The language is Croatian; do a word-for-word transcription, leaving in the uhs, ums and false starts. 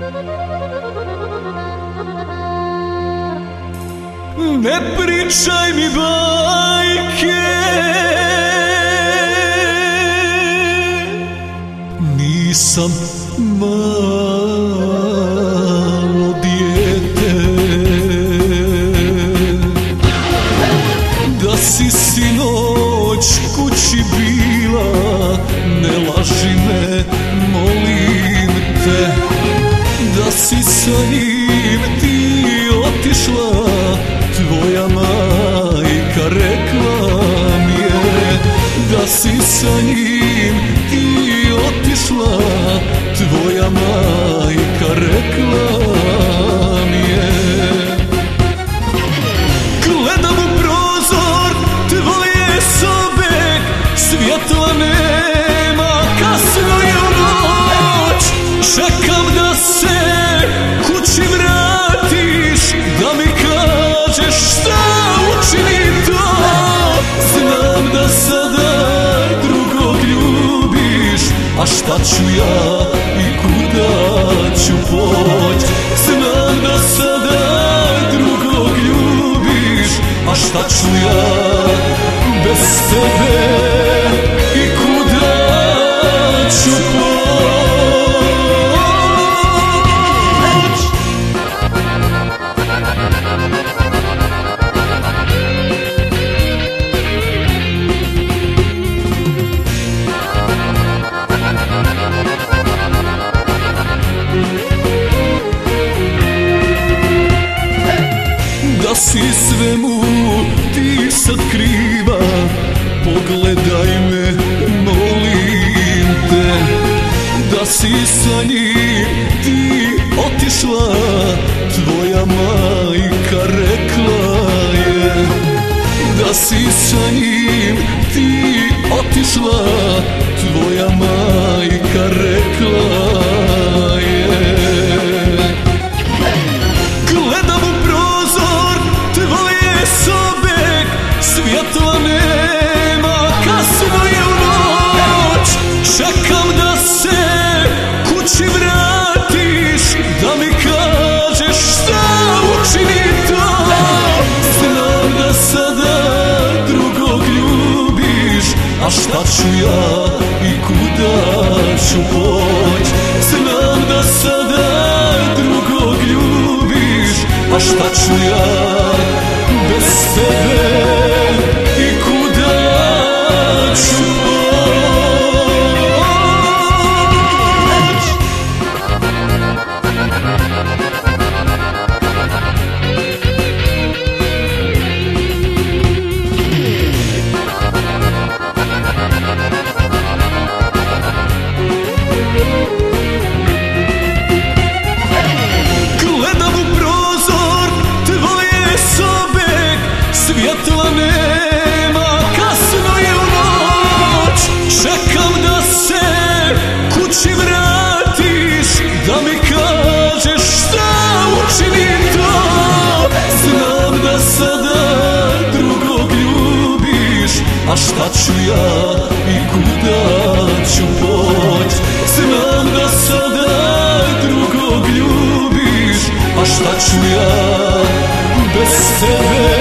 Ne pričaj mi bajke, nisam malo dijete. Da si sinoć kući bila, ne laži me, molim te. Da si sa njim ti otišla, tvoja majka rekla mi je. Da si sa njim ti otišla, tvoja majka rekla mi je. Gledam u prozor tvoje sobe, svjetla nema, kasno je u noć. Čekam da se kući vratiš, da mi kažeš šta učini to. Znam da sada drugog ljubiš, a šta ću ja i kuda ću poć. Znam da sada drugog ljubiš, a šta ću ja bez tebe i kuda ću poć. Da si svemu ti sad kriva, pogledaj me, molim te. Da si sa njim ti otišla, tvoja majka rekla je. Da si sa njim ti otišla, tvoja majka rekla je. Svjetla nema, kasno je u noć. Čekam da se kući vratiš, da mi kažeš šta učini to. Znam da sada drugog ljubiš, a šta ću ja i kuda ću poć. Znam da sada drugog ljubiš, a šta ću ja bez tebe i kuda ću poć. Gledam u prozor tvoje sobe, svjetla nema, kasno je u noć. Čekam da se kući vratiš, da mi kažeš šta učini to. Znam da sada drugog ljubiš, a šta ću ja i kuda ću poć. Znam da sada drugog ljubiš, a šta ću ja bez tebe